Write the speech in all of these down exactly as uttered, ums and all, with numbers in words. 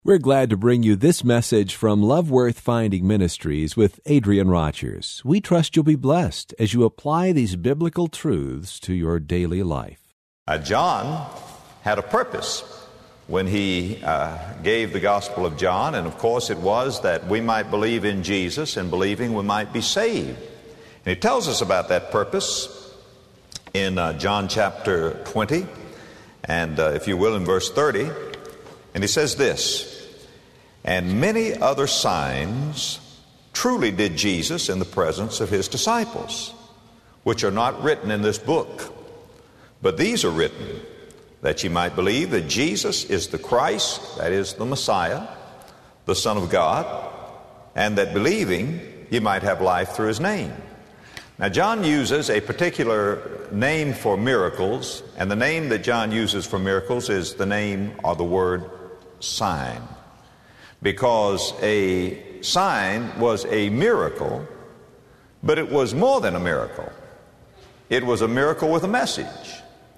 We're glad to bring you this message from Love Worth Finding Ministries with Adrian Rogers. We trust you'll be blessed as you apply these biblical truths to your daily life. Uh, John had a purpose when he uh, gave the Gospel of John, and of course it was that we might believe in Jesus, and believing we might be saved. And he tells us about that purpose in uh, John chapter twenty, and uh, if you will, in verse thirty, and he says this: "And many other signs truly did Jesus in the presence of his disciples, which are not written in this book. But these are written, that ye might believe that Jesus is the Christ," that is, the Messiah, "the Son of God, and that believing ye might have life through his name." Now, John uses a particular name for miracles, and the name that John uses for miracles is the name or the word sign. Because a sign was a miracle, but it was more than a miracle. It was a miracle with a message.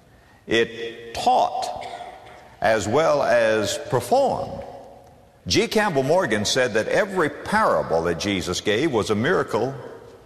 It taught as well as performed. G. Campbell Morgan said that every parable that Jesus gave was a miracle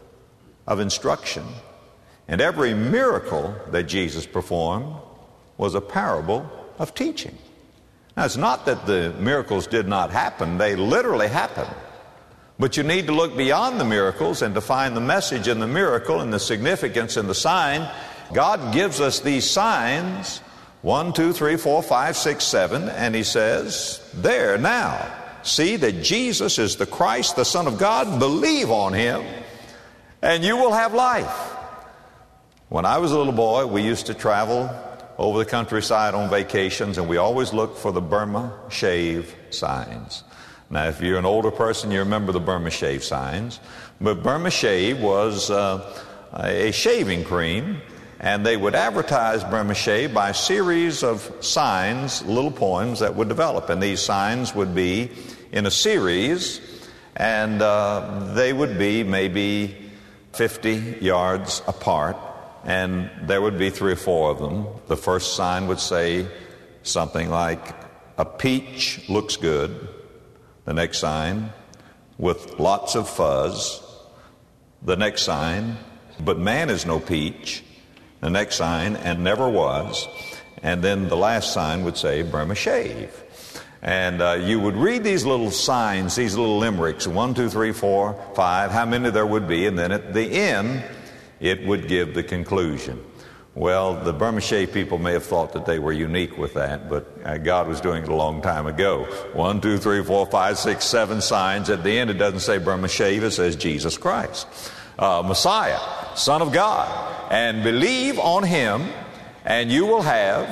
of instruction, and every miracle that Jesus performed was a parable of teaching. Now, it's not that the miracles did not happen. They literally happened. But you need to look beyond the miracles and to find the message in the miracle and the significance in the sign. God gives us these signs, one, two, three, four, five, six, seven, and he says, there, now, see that Jesus is the Christ, the Son of God. Believe on him, and you will have life. When I was a little boy, we used to travel over the countryside on vacations, and we always looked for the Burma Shave signs. Now, if you're an older person, you remember the Burma Shave signs. But Burma Shave was uh, a shaving cream, and they would advertise Burma Shave by a series of signs, little poems that would develop. And these signs would be in a series, and uh, they would be maybe fifty yards apart. And there would be three or four of them. The first sign would say something like, "A peach looks good." The next sign, "With lots of fuzz." The next sign, "But man is no peach." The next sign, "And never was." And then the last sign would say, "Burma Shave." And uh, you would read these little signs, these little limericks, one, two, three, four, five, how many there would be, and then at the end, it would give the conclusion. Well, the Burma Shave people may have thought that they were unique with that, but uh, God was doing it a long time ago. One, two, three, four, five, six, seven signs. At the end, it doesn't say Burma Shave, it says Jesus Christ, uh, Messiah, Son of God. And believe on him, and you will have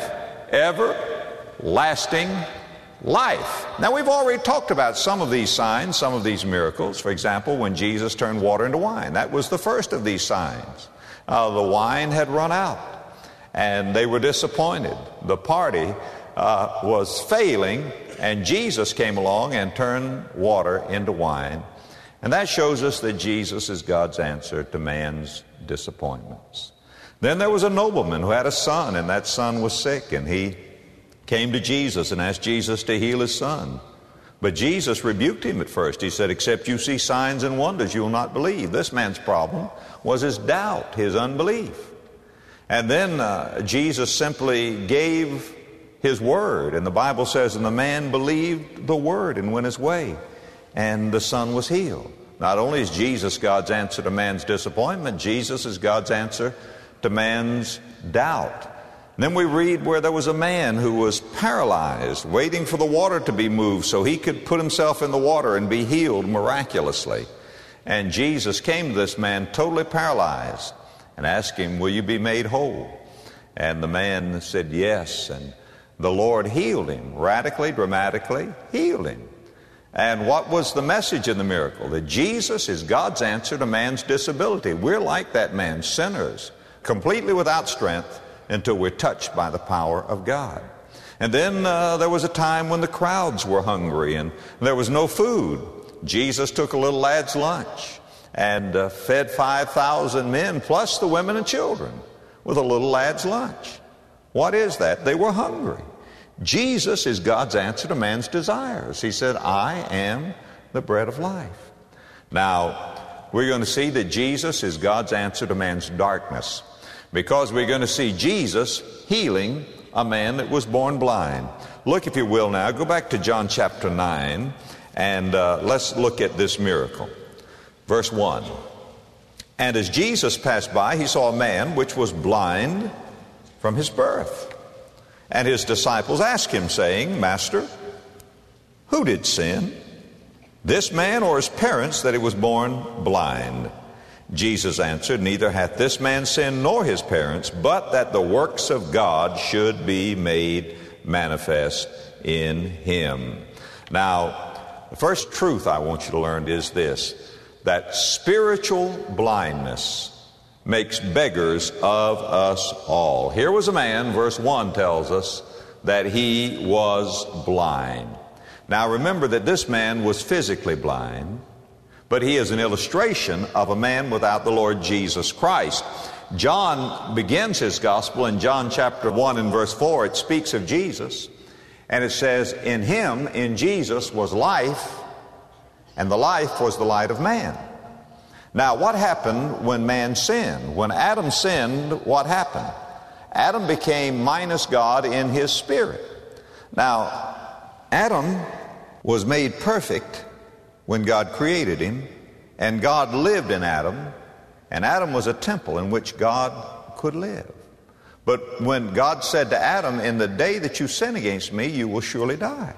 everlasting life. Now, we've already talked about some of these signs, some of these miracles. For example, when Jesus turned water into wine, that was the first of these signs. Uh, the wine had run out, and they were disappointed. The party uh, was failing, and Jesus came along and turned water into wine. And that shows us that Jesus is God's answer to man's disappointments. Then there was a nobleman who had a son, and that son was sick, and he came to Jesus and asked Jesus to heal his son. But Jesus rebuked him at first. He said, "Except you see signs and wonders, you will not believe." This man's problem was his doubt, his unbelief. And then uh, Jesus simply gave his word. And the Bible says, "And the man believed the word and went his way, and the son was healed." Not only is Jesus God's answer to man's disappointment, Jesus is God's answer to man's doubt. Then we read where there was a man who was paralyzed, waiting for the water to be moved so he could put himself in the water and be healed miraculously. And Jesus came to this man totally paralyzed and asked him, "Will you be made whole?" And the man said yes, and the Lord healed him, radically, dramatically healed him. And what was the message in the miracle? That Jesus is God's answer to man's disability. We're like that man, sinners, completely without strength, until we're touched by the power of God. And then uh, there was a time when the crowds were hungry and there was no food. Jesus took a little lad's lunch and uh, fed five thousand men plus the women and children with a little lad's lunch. What is that? They were hungry. Jesus is God's answer to man's desires. He said, I am the bread of life. Now, we're going to see that Jesus is God's answer to man's darkness, because we're going to see Jesus healing a man that was born blind. Look, if you will now, go back to John chapter nine, and uh, let's look at this miracle. Verse one. And as Jesus passed by, he saw a man which was blind from his birth. And his disciples asked him, saying, Master, who did sin, this man or his parents, that he was born blind? Jesus answered, Neither hath this man sinned nor his parents, but that the works of God should be made manifest in him. Now, the first truth I want you to learn is this, that spiritual blindness makes beggars of us all. Here was a man, verse one tells us, that he was blind. Now remember that this man was physically blind, but he is an illustration of a man without the Lord Jesus Christ. John begins his gospel in John chapter one and verse four. It speaks of Jesus, and it says, In him, in Jesus, was life, and the life was the light of man. Now, what happened when man sinned? When Adam sinned, what happened? Adam became minus God in his spirit. Now, Adam was made perfect when God created him, and God lived in Adam, and Adam was a temple in which God could live. But when God said to Adam, In the day that you sin against me, you will surely die.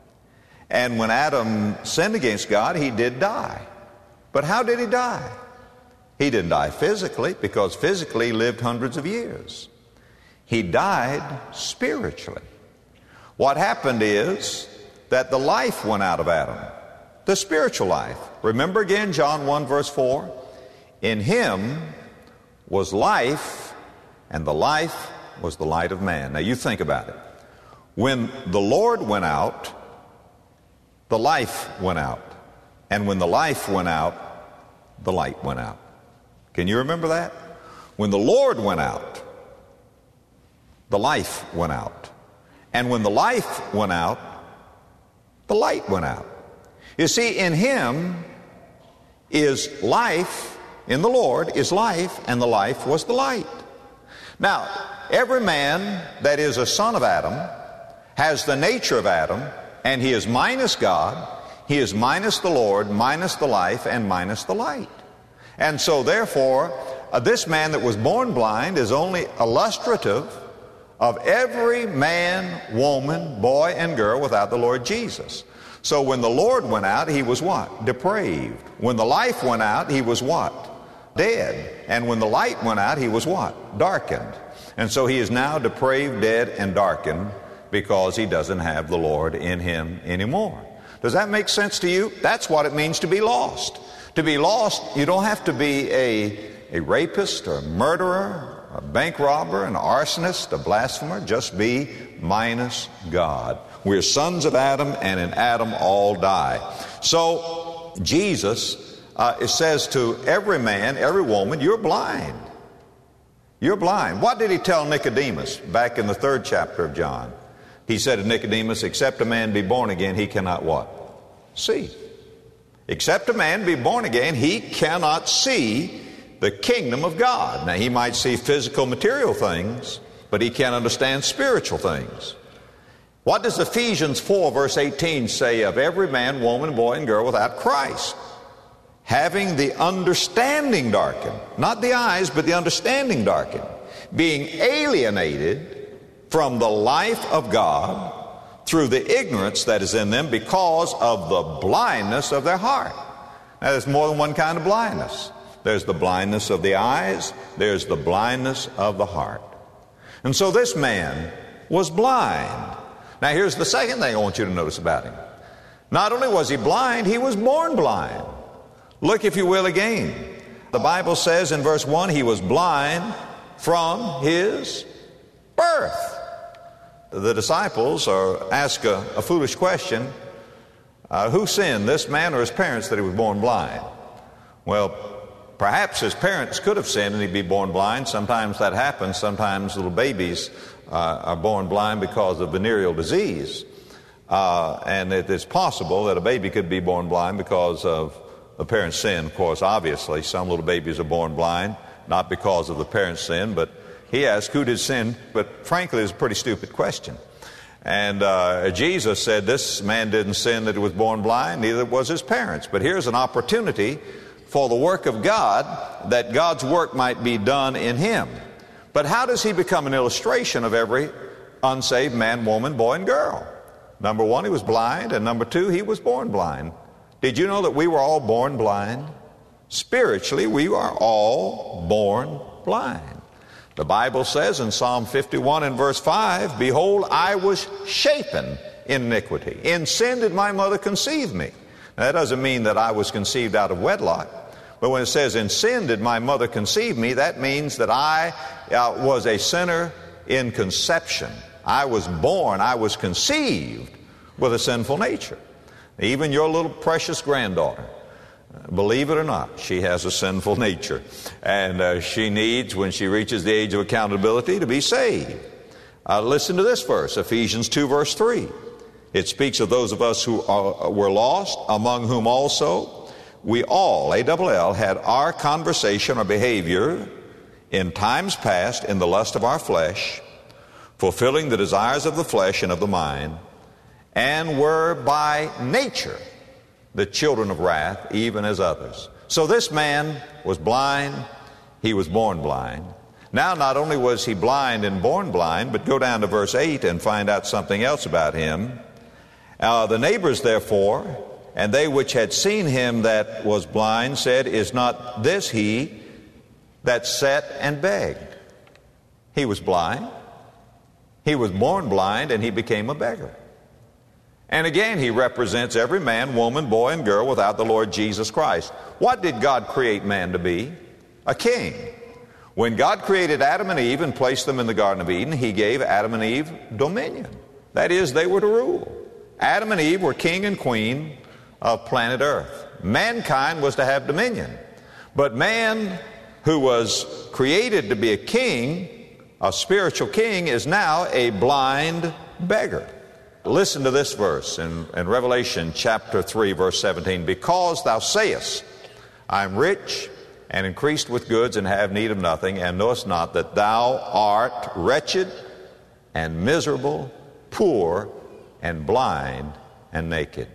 And when Adam sinned against God, he did die. But how did he die? He didn't die physically, because physically he lived hundreds of years. He died spiritually. What happened is that the life went out of Adam, the spiritual life. Remember again John one verse four? In him was life, and the life was the light of man. Now you think about it. When the Lord went out, the life went out. And when the life went out, the light went out. Can you remember that? When the Lord went out, the life went out. And when the life went out, the light went out. You see, in him is life, in the Lord is life, and the life was the light. Now, every man that is a son of Adam has the nature of Adam, and he is minus God, he is minus the Lord, minus the life, and minus the light. And so therefore, uh, this man that was born blind is only illustrative of every man, woman, boy, and girl without the Lord Jesus. So when the Lord went out, he was what? Depraved. When the life went out, he was what? Dead. And when the light went out, he was what? Darkened. And so he is now depraved, dead, and darkened, because he doesn't have the Lord in him anymore. Does that make sense to you? That's what it means to be lost. To be lost, you don't have to be a, a rapist or a murderer, a bank robber, an arsonist, a blasphemer. Just be minus God. We're sons of Adam, and in Adam all die. So Jesus, uh, it says to every man, every woman, you're blind. You're blind. What did he tell Nicodemus back in the third chapter of John? He said to Nicodemus, except a man be born again, he cannot what? See. Except a man be born again, he cannot see the kingdom of God. Now, he might see physical, material things, but he can't understand spiritual things. What does Ephesians four, verse eighteen say of every man, woman, boy, and girl without Christ? Having the understanding darkened, not the eyes, but the understanding darkened, being alienated from the life of God through the ignorance that is in them because of the blindness of their heart. Now, there's more than one kind of blindness. There's the blindness of the eyes, there's the blindness of the heart. And so this man was blind. Now, here's the second thing I want you to notice about him. Not only was he blind, he was born blind. Look, if you will, again. The Bible says in verse one, he was blind from his birth. The disciples are ask a, a foolish question, uh, who sinned, this man or his parents, that he was born blind? Well, Perhaps his parents could have sinned and he'd be born blind. Sometimes that happens. Sometimes little babies uh, are born blind because of venereal disease. Uh, and it is possible that a baby could be born blind because of the parent's sin. Of course, obviously, some little babies are born blind, not because of the parent's sin, but he asked, who did sin? But frankly, it's a pretty stupid question. And uh, Jesus said this man didn't sin that he was born blind, neither was his parents. But here's an opportunity for the work of God, that God's work might be done in him. But how does he become an illustration of every unsaved man, woman, boy, and girl? Number one, he was blind, and number two, he was born blind. Did you know that we were all born blind? Spiritually, we are all born blind. The Bible says in Psalm fifty-one and verse five, behold, I was shapen in iniquity. In sin did my mother conceive me. Now, that doesn't mean that I was conceived out of wedlock. But when it says, in sin did my mother conceive me, that means that I uh, was a sinner in conception. I was born, I was conceived with a sinful nature. Even your little precious granddaughter, believe it or not, she has a sinful nature. And uh, she needs, when she reaches the age of accountability, to be saved. Uh, listen to this verse, Ephesians two, verse three. It speaks of those of us who are, were lost, among whom also we all, A L L, had our conversation or behavior in times past in the lust of our flesh, fulfilling the desires of the flesh and of the mind, and were by nature the children of wrath, even as others. So this man was blind, he was born blind. Now not only was he blind and born blind, but go down to verse eight and find out something else about him. Uh, the neighbors therefore, and they which had seen him that was blind, said, is not this he that sat and begged? He was blind, he was born blind, and he became a beggar. And again, he represents every man, woman, boy, and girl without the Lord Jesus Christ. What did God create man to be? A king. When God created Adam and Eve and placed them in the Garden of Eden, he gave Adam and Eve dominion. That is, they were to rule. Adam and Eve were king and queen of planet Earth. Mankind was to have dominion. But man, who was created to be a king, a spiritual king, is now a blind beggar. Listen to this verse in, in Revelation chapter three, verse seventeen. Because thou sayest, I am rich and increased with goods and have need of nothing, and knowest not that thou art wretched and miserable, poor and blind and naked.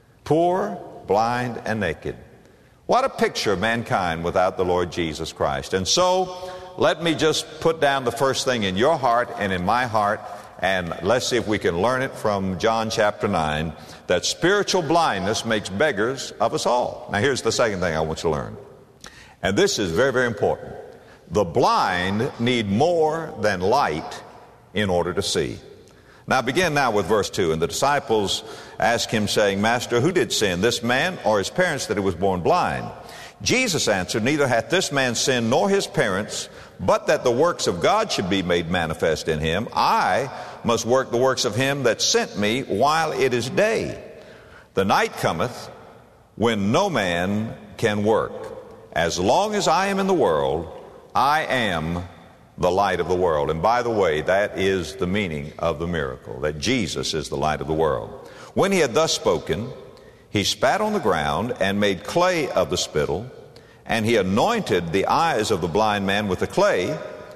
Poor, blind, and naked. What a picture of mankind without the Lord Jesus Christ. And so, let me just put down the first thing in your heart and in my heart, and let's see if we can learn it from John chapter nine, that spiritual blindness makes beggars of us all. Now here's the second thing I want you to learn. And this is very, very important. The blind need more than light in order to see. Now begin now with verse two. And the disciples asked him, saying, Master, who did sin, this man or his parents, that he was born blind? Jesus answered, neither hath this man sinned nor his parents, but that the works of God should be made manifest in him. I must work the works of him that sent me while it is day. The night cometh when no man can work. As long as I am in the world, I am the light of the world. And by the way, that is the meaning of the miracle, that Jesus is the light of the world. When he had thus spoken, he spat on the ground and made clay of the spittle, and he anointed the eyes of the blind man with the clay,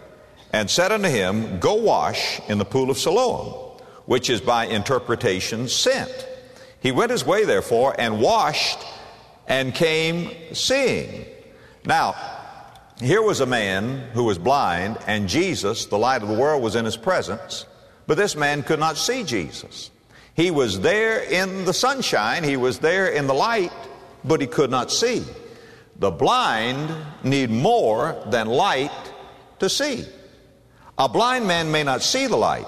and said unto him, Go wash in the pool of Siloam, which is by interpretation sent. He went his way therefore and washed and came seeing. Now, here was a man who was blind, and Jesus, the light of the world, was in his presence, but this man could not see Jesus. He was there in the sunshine, he was there in the light, but he could not see. The blind need more than light to see. A blind man may not see the light,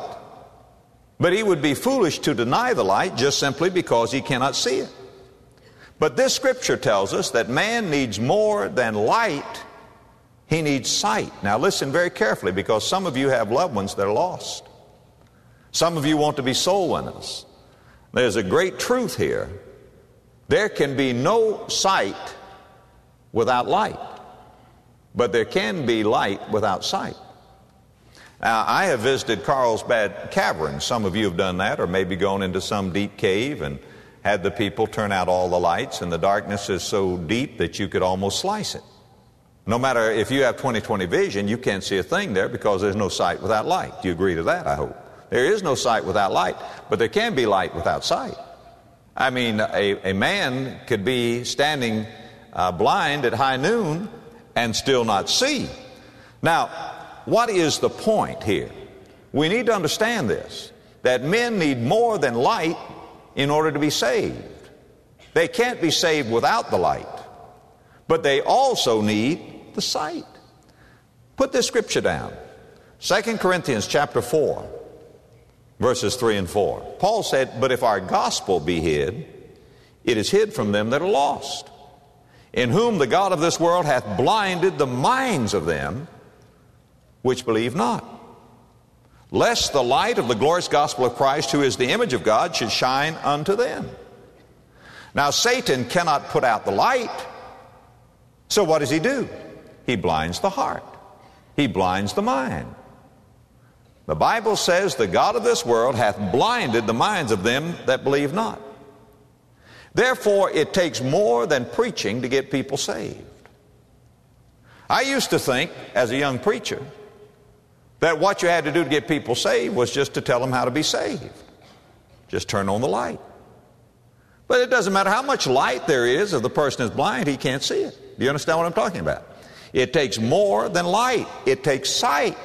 but he would be foolish to deny the light just simply because he cannot see it. But this scripture tells us that man needs more than light. He needs sight. Now listen very carefully, because some of you have loved ones that are lost. Some of you want to be soul winners. There's a great truth here. There can be no sight without light. but there can be light without sight. Now, I have visited Carlsbad Cavern. Some of you have done that, or maybe gone into some deep cave and had the people turn out all the lights, and the darkness is so deep that you could almost slice it. No matter if you have twenty twenty vision, you can't see a thing there because there's no sight without light. Do you agree to that, I hope? There is no sight without light, but there can be light without sight. I mean, a, a man could be standing uh, blind at high noon and still not see. Now, what is the point here? We need to understand this, that men need more than light in order to be saved. They can't be saved without the light, but they also need the sight. Put this scripture down. Second Corinthians chapter four, verses three and four. Paul said, "But if our gospel be hid, it is hid from them that are lost, in whom the God of this world hath blinded the minds of them which believe not, lest the light of the glorious gospel of Christ, who is the image of God, should shine unto them." Now, Satan cannot put out the light, so what does he do? He blinds the heart. He blinds the mind. The Bible says the God of this world hath blinded the minds of them that believe not. Therefore, it takes more than preaching to get people saved. I used to think, as a young preacher, that what you had to do to get people saved was just to tell them how to be saved. Just turn on the light. But it doesn't matter how much light there is. If the person is blind, he can't see it. Do you understand what I'm talking about? It takes more than light. It takes sight.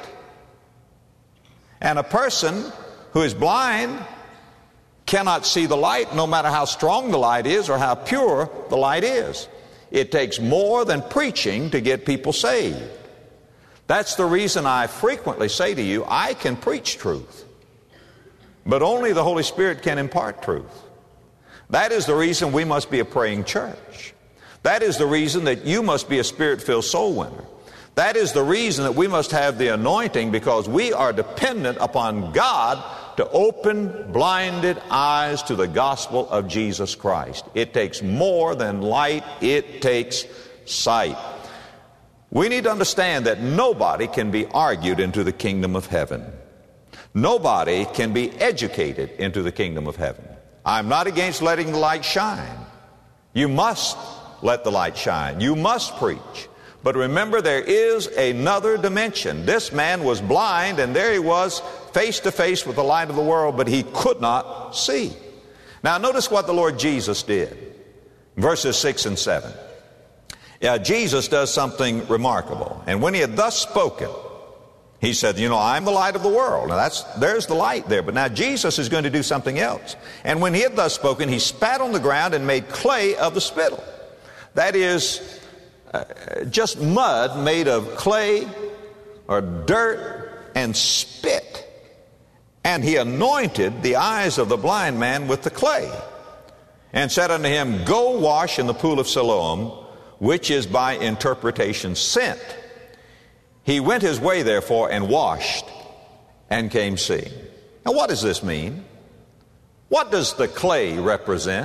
And a person who is blind cannot see the light, no matter how strong the light is or how pure the light is. It takes more than preaching to get people saved. That's the reason I frequently say to you, I can preach truth, but only the Holy Spirit can impart truth. That is the reason we must be a praying church. That is the reason that you must be a Spirit-filled soul winner. That is the reason that we must have the anointing, because we are dependent upon God to open blinded eyes to the gospel of Jesus Christ. It takes more than light. It takes sight. We need to understand that nobody can be argued into the kingdom of heaven. Nobody can be educated into the kingdom of heaven. I'm not against letting the light shine. You must let the light shine. You must preach. But remember, there is another dimension. This man was blind, and there he was face to face with the light of the world, but he could not see. Now notice what the Lord Jesus did. Verses six and seven. Yeah, Jesus does something remarkable. "And when he had thus spoken, he said, you know, I'm the light of the world." Now that's, there's the light there. But now Jesus is going to do something else. "And when he had thus spoken, he spat on the ground and made clay of the spittle." That is uh, just mud made of clay or dirt and spit. "And he anointed the eyes of the blind man with the clay, and said unto him, Go wash in the pool of Siloam, which is by interpretation sent. He went his way, therefore, and washed, and came seeing." Now, what does this mean? What does the clay represent?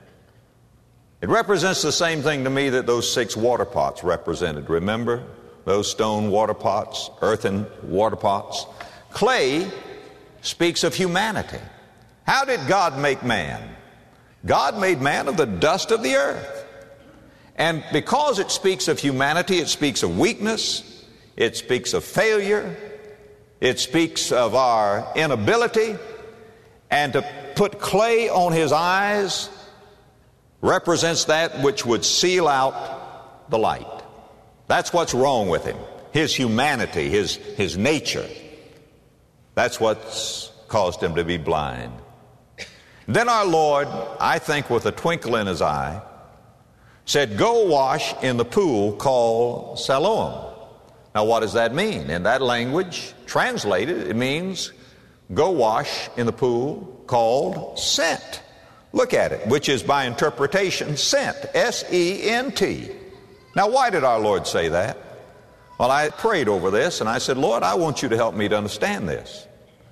It represents the same thing to me that those six water pots represented. Remember those stone water pots, earthen water pots? Clay speaks of humanity. How did God make man? God made man of the dust of the earth. And because it speaks of humanity, it speaks of weakness, it speaks of failure, it speaks of our inability, and to put clay on his eyes represents that which would seal out the light. That's what's wrong with him. His humanity, his, his nature. That's what's caused him to be blind. Then our Lord, I think with a twinkle in his eye, said, "Go wash in the pool called Siloam." Now what does that mean? In that language, translated, it means go wash in the pool called sent. Look at it, which is by interpretation sent, S E N T. Now why did our Lord say that? Well, I prayed over this and I said, Lord, I want you to help me to understand this.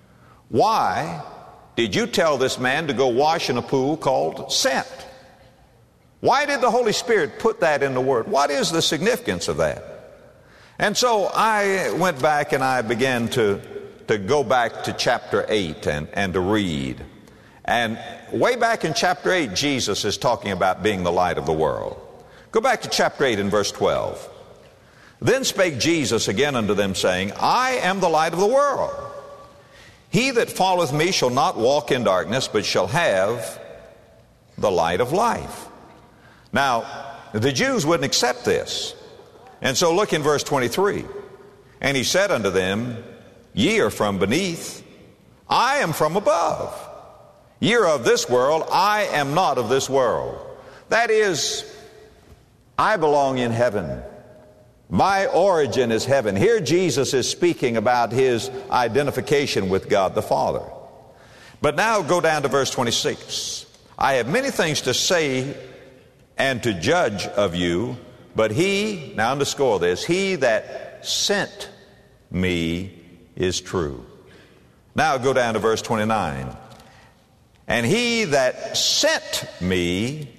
Why did you tell this man to go wash in a pool called sent? Why did the Holy Spirit put that in the Word? What is the significance of that? And so I went back and I began to, to go back to chapter eight and, and to read. And way back in chapter eight, Jesus is talking about being the light of the world. Go back to chapter eight and verse twelve. Then spake Jesus again unto them, saying, I am the light of the world. He that followeth me shall not walk in darkness, but shall have the light of life. Now, the Jews wouldn't accept this. And so look in verse twenty-three. And he said unto them, Ye are from beneath, I am from above. Ye are of this world, I am not of this world. That is, I belong in heaven. My origin is heaven. Here Jesus is speaking about his identification with God the Father. But now go down to verse twenty-six. I have many things to say and to judge of you, but he, now underscore this, he that sent me is true. Now go down to verse twenty-nine. And he that sent me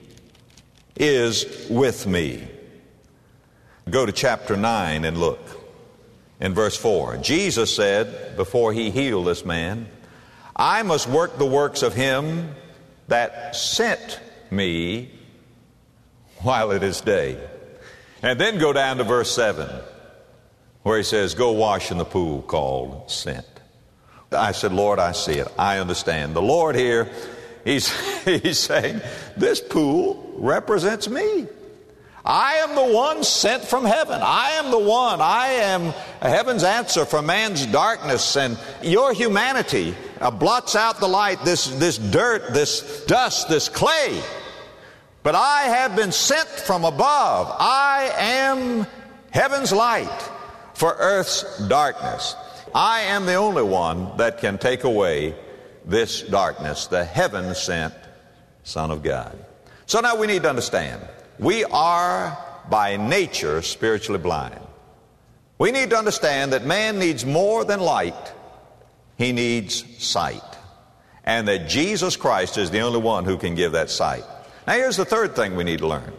is with me. Go to chapter nine and look. In verse four, Jesus said, before he healed this man, I must work the works of him that sent me while it is day. And then go down to verse seven, where he says, go wash in the pool called Sent. I said, Lord, I see it. I understand. The Lord here, he's, he's saying, this pool represents me. I am the one sent from heaven. I am the one. I am heaven's answer for man's darkness, and your humanity uh, blots out the light, this, this dirt, this dust, this clay. But I have been sent from above. I am heaven's light for earth's darkness. I am the only one that can take away this darkness, the heaven-sent Son of God. So now we need to understand, we are by nature spiritually blind. We need to understand that man needs more than light. He needs sight. And that Jesus Christ is the only one who can give that sight. Now here's the third thing we need to learn.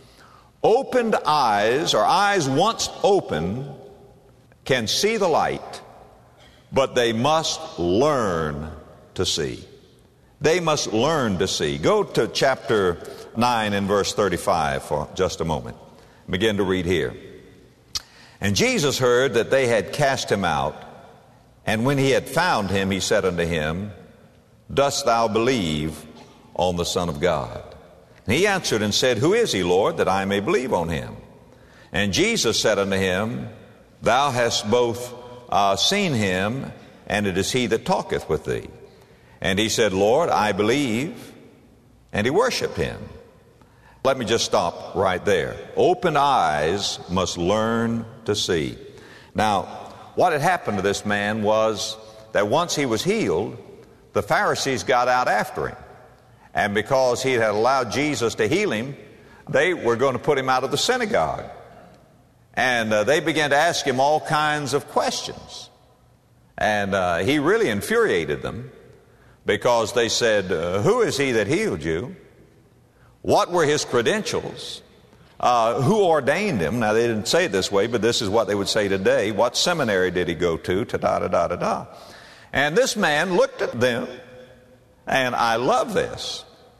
Opened eyes, or eyes once open, can see the light, but they must learn to see. They must learn to see. Go to chapter nine and verse thirty-five for just a moment. Begin to read here. And Jesus heard that they had cast him out, and when he had found him, he said unto him, Dost thou believe on the Son of God? And he answered and said, Who is he, Lord, that I may believe on him? And Jesus said unto him, Thou hast both uh, seen him, and it is he that talketh with thee. And he said, Lord, I believe. And he worshiped him. Let me just stop right there. Open eyes must learn to see. Now, what had happened to this man was that once he was healed, the Pharisees got out after him. And because he had allowed Jesus to heal him, they were going to put him out of the synagogue. And uh, they began to ask him all kinds of questions. And uh, he really infuriated them, because they said, uh, who is he that healed you? What were his credentials? Uh, who ordained him? Now, they didn't say it this way, but this is what they would say today. What seminary did he go to? Ta-da-da-da-da-da. And this man looked at them, and I love this.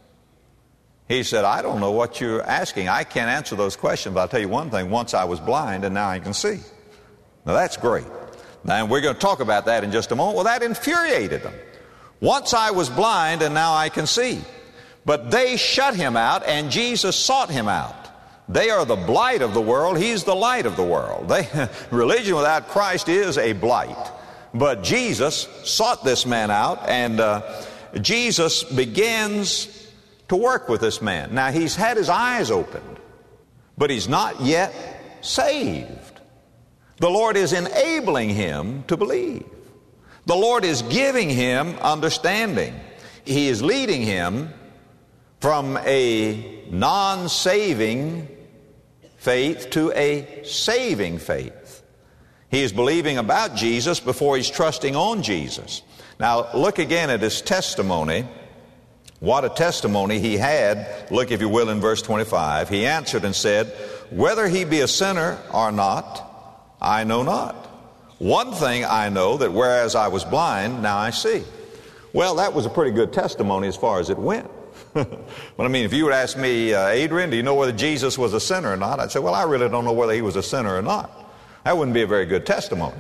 He said, I don't know what you're asking. I can't answer those questions, but I'll tell you one thing. Once I was blind, and now I can see. Now, that's great. Now, we're going to talk about that in just a moment. Well, that infuriated them. Once I was blind, and now I can see. But they shut him out, and Jesus sought him out. They are the blight of the world. He's the light of the world. They, religion without Christ is a blight. But Jesus sought this man out, and uh, Jesus begins to work with this man. Now, he's had his eyes opened, but he's not yet saved. The Lord is enabling him to believe. The Lord is giving him understanding. He is leading him from a non-saving faith to a saving faith. He is believing about Jesus before he's trusting on Jesus. Now, look again at his testimony. What a testimony he had. Look, if you will, in verse twenty-five. He answered and said, Whether he be a sinner or not, I know not. One thing I know, that whereas I was blind, now I see. Well, that was a pretty good testimony as far as it went. But I mean, if you would ask me, uh, Adrian, do you know whether Jesus was a sinner or not? I'd say, well, I really don't know whether he was a sinner or not. That wouldn't be a very good testimony.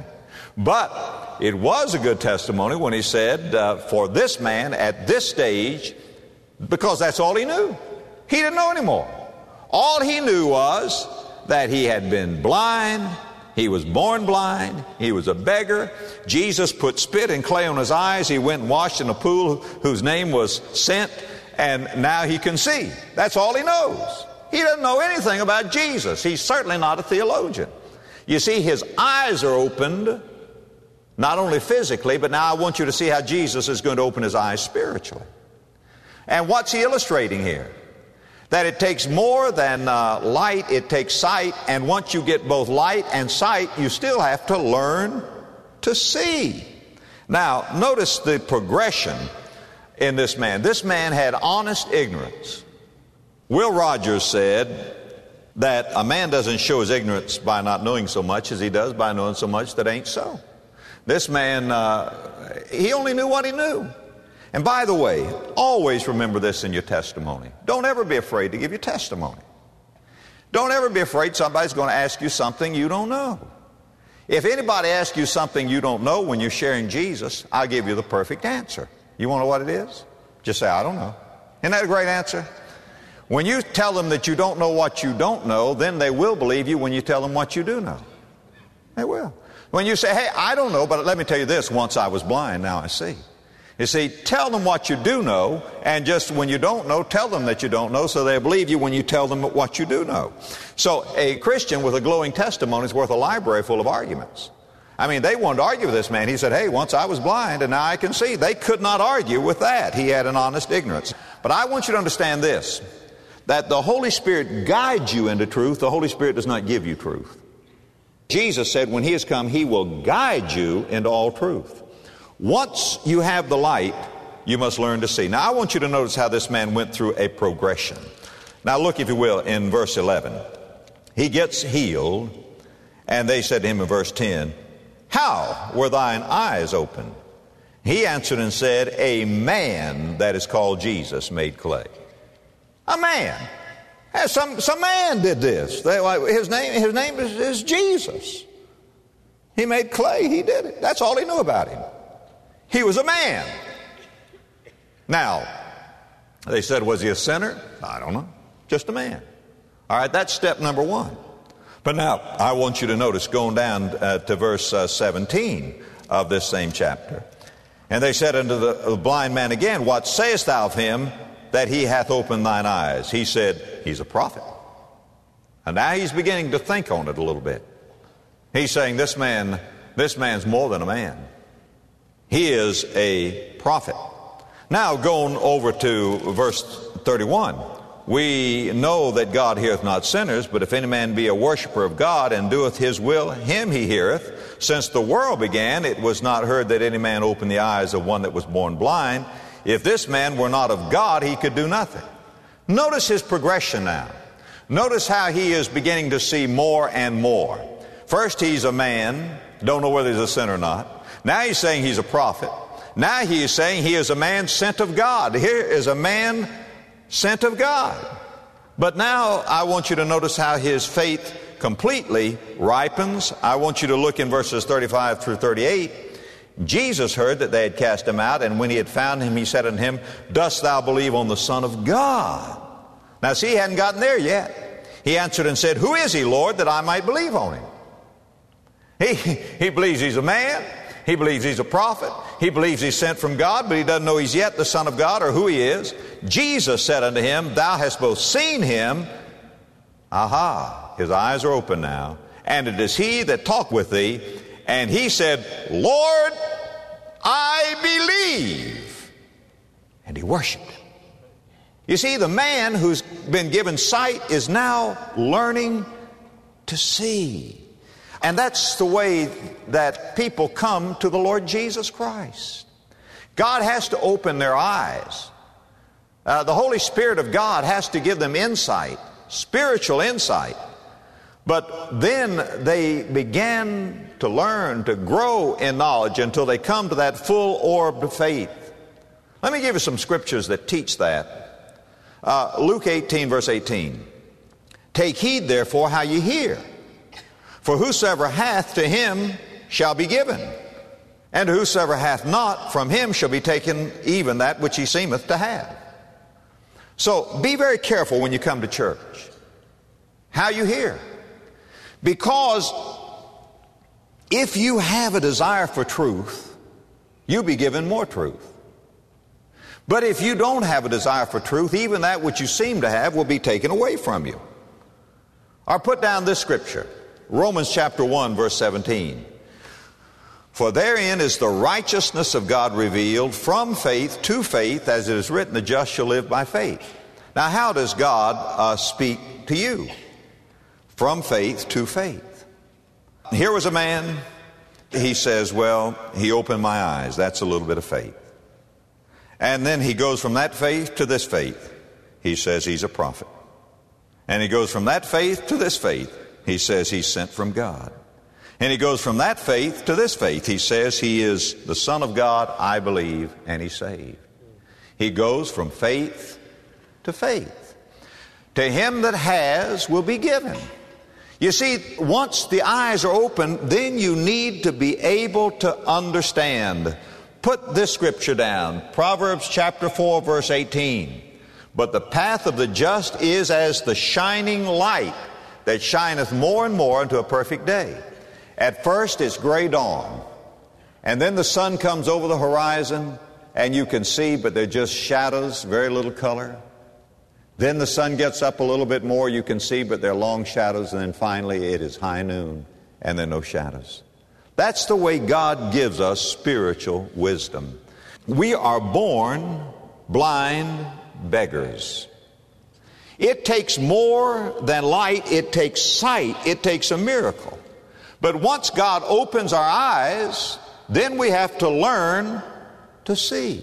But it was a good testimony when he said, uh, for this man at this stage, because that's all he knew. He didn't know anymore. All he knew was that he had been blind. He was born blind. He was a beggar. Jesus put spit and clay on his eyes. He went and washed in a pool whose name was Sent, and now he can see. That's all he knows. He doesn't know anything about Jesus. He's certainly not a theologian. You see, his eyes are opened, not only physically, but now I want you to see how Jesus is going to open his eyes spiritually. And what's he illustrating here? That it takes more than uh, light, it takes sight, and once you get both light and sight, you still have to learn to see. Now, notice the progression in this man. This man had honest ignorance. Will Rogers said that a man doesn't show his ignorance by not knowing so much as he does by knowing so much that ain't so. This man, uh, he only knew what he knew. And by the way, always remember this in your testimony. Don't ever be afraid to give your testimony. Don't ever be afraid somebody's going to ask you something you don't know. If anybody asks you something you don't know when you're sharing Jesus, I'll give you the perfect answer. You want to know what it is? Just say, I don't know. Isn't that a great answer? When you tell them that you don't know what you don't know, then they will believe you when you tell them what you do know. They will. When you say, hey, I don't know, but let me tell you this, once I was blind, now I see. You see, tell them what you do know, and just when you don't know, tell them that you don't know, so they believe you when you tell them what you do know. So a Christian with a glowing testimony is worth a library full of arguments. I mean, they wanted to argue with this man. He said, hey, once I was blind and now I can see. They could not argue with that. He had an honest ignorance. But I want you to understand this, that the Holy Spirit guides you into truth. The Holy Spirit does not give you truth. Jesus said when he has come, he will guide you into all truth. Once you have the light, you must learn to see. Now, I want you to notice how this man went through a progression. Now, look, if you will, in verse eleven. He gets healed, and they said to him in verse ten, how were thine eyes opened? He answered and said, a man that is called Jesus made clay. A man. Some, some man did this. They, his name, his name is, is Jesus. He made clay. He did it. That's all he knew about him. He was a man. Now, they said, was he a sinner? I don't know. Just a man. All right, that's step number one. But now, I want you to notice, going down uh, to verse uh, seventeen of this same chapter. And they said unto the, the blind man again, what sayest thou of him that he hath opened thine eyes? He said, he's a prophet. And now he's beginning to think on it a little bit. He's saying, this man, this man's more than a man. He is a prophet. Now, going over to verse thirty-one. We know that God heareth not sinners, but if any man be a worshiper of God and doeth his will, him he heareth. Since the world began, it was not heard that any man opened the eyes of one that was born blind. If this man were not of God, he could do nothing. Notice his progression now. Notice how he is beginning to see more and more. First, he's a man, don't know whether he's a sinner or not. Now he's saying he's a prophet. Now he is saying he is a man sent of God. Here is a man sent of God. But now I want you to notice how his faith completely ripens. I want you to look in verses thirty-five through thirty-eight. Jesus heard that they had cast him out, and when he had found him, he said unto him, dost thou believe on the Son of God? Now see, he hadn't gotten there yet. He answered and said, who is he, Lord, that I might believe on him? He, he believes he's a man. He believes he's a prophet. He believes he's sent from God, but he doesn't know he's yet the Son of God or who he is. Jesus said unto him, thou hast both seen him. Aha, his eyes are open now. And it is he that talked with thee. And he said, Lord, I believe. And he worshiped him. You see, the man who's been given sight is now learning to see. And that's the way that people come to the Lord Jesus Christ. God has to open their eyes. Uh, the Holy Spirit of God has to give them insight, spiritual insight. But then they began to learn to grow in knowledge until they come to that full orb of faith. Let me give you some scriptures that teach that. Uh, Luke eighteen, verse eighteen. Take heed, therefore, how ye hear. For whosoever hath, to him shall be given. And whosoever hath not, from him shall be taken even that which he seemeth to have. So be very careful when you come to church, how you hear. Because if you have a desire for truth, you'll be given more truth. But if you don't have a desire for truth, even that which you seem to have will be taken away from you. Or put down this scripture, Romans chapter one, verse seventeen. For therein is the righteousness of God revealed from faith to faith, as it is written, the just shall live by faith. Now, how does God uh, speak to you? From faith to faith. Here was a man, he says, well, he opened my eyes. That's a little bit of faith. And then he goes from that faith to this faith. He says he's a prophet. And he goes from that faith to this faith. He says he's sent from God. And he goes from that faith to this faith. He says he is the Son of God, I believe, and he's saved. He goes from faith to faith. To him that has will be given. You see, once the eyes are open, then you need to be able to understand. Put this scripture down, Proverbs chapter four, verse eighteen. But the path of the just is as the shining light that shineth more and more into a perfect day. At first it's gray dawn, and then the sun comes over the horizon, and you can see, but they're just shadows, very little color. Then the sun gets up a little bit more, you can see, but they're long shadows, and then finally it is high noon, and there are no shadows. That's the way God gives us spiritual wisdom. We are born blind beggars. It takes more than light, it takes sight, it takes a miracle. But once God opens our eyes, then we have to learn to see.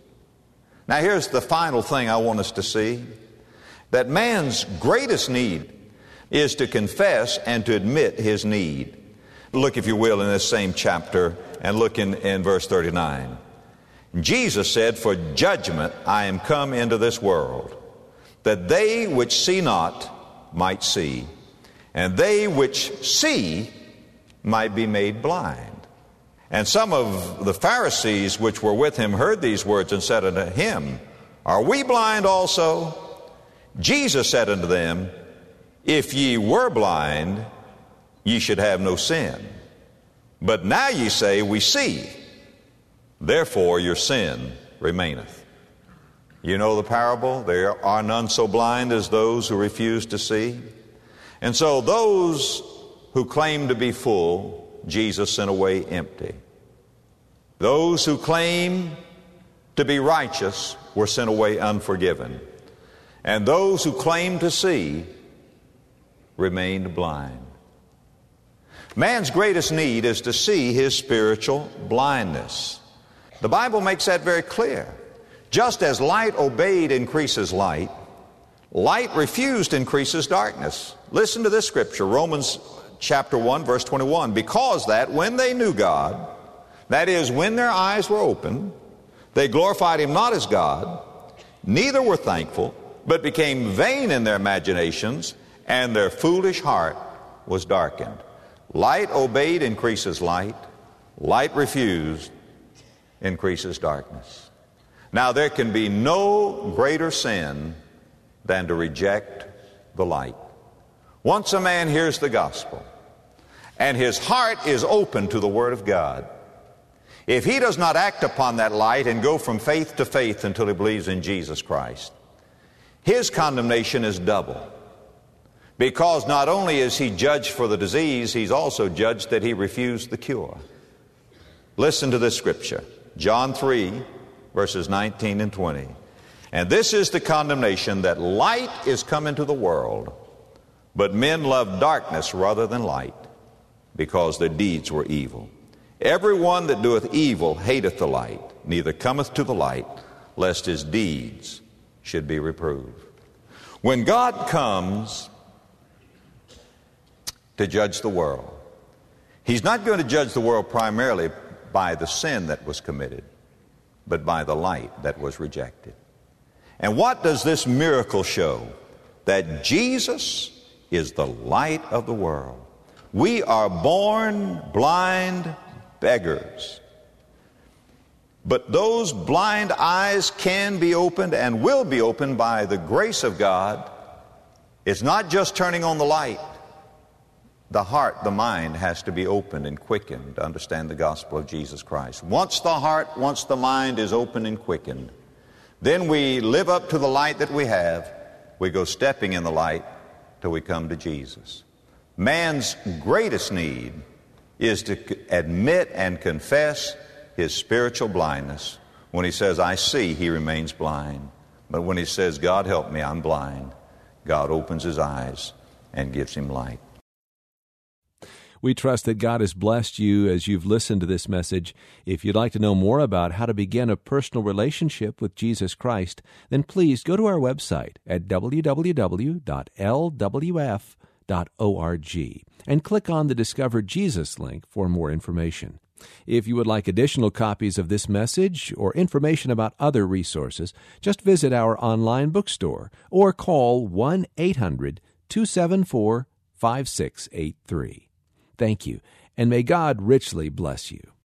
Now here's the final thing I want us to see. That man's greatest need is to confess and to admit his need. Look, if you will, in this same chapter and look in, in verse thirty-nine. Jesus said, for judgment I am come into this world, that they which see not might see, and they which see might be made blind. And some of the Pharisees which were with him heard these words and said unto him, are we blind also? Jesus said unto them, if ye were blind, ye should have no sin. But now ye say, we see, therefore your sin remaineth. You know the parable, there are none so blind as those who refuse to see. And so those who claim to be full, Jesus sent away empty. Those who claim to be righteous were sent away unforgiven. And those who claim to see remained blind. Man's greatest need is to see his spiritual blindness. The Bible makes that very clear. Just as light obeyed increases light, light refused increases darkness. Listen to this scripture, Romans chapter one, verse twenty-one. Because that when they knew God, that is, when their eyes were opened, they glorified him not as God, neither were thankful, but became vain in their imaginations, and their foolish heart was darkened. Light obeyed increases light. Light refused increases darkness. Now there can be no greater sin than to reject the light. Once a man hears the gospel, and his heart is open to the Word of God, if he does not act upon that light and go from faith to faith until he believes in Jesus Christ, his condemnation is double. Because not only is he judged for the disease, he's also judged that he refused the cure. Listen to this scripture, John three, verses nineteen and twenty. And this is the condemnation, that light is come into the world, but men love darkness rather than light, because their deeds were evil. Everyone that doeth evil hateth the light, neither cometh to the light, lest his deeds should be reproved. When God comes to judge the world. He's not going to judge the world primarily by the sin that was committed, but by the light that was rejected. And what does this miracle show? That Jesus is the light of the world. We are born blind beggars. But those blind eyes can be opened and will be opened by the grace of God. It's not just turning on the light. The heart, the mind has to be opened and quickened to understand the gospel of Jesus Christ. Once the heart, once the mind is opened and quickened, then we live up to the light that we have. We go stepping in the light till we come to Jesus. Man's greatest need is to admit and confess his spiritual blindness. When he says, I see, he remains blind. But when he says, God help me, I'm blind, God opens his eyes and gives him light. We trust that God has blessed you as you've listened to this message. If you'd like to know more about how to begin a personal relationship with Jesus Christ, then please go to our website at w w w dot l w f dot org and click on the Discover Jesus link for more information. If you would like additional copies of this message or information about other resources, just visit our online bookstore or call one eight hundred two seven four five six eight three. Thank you, and may God richly bless you.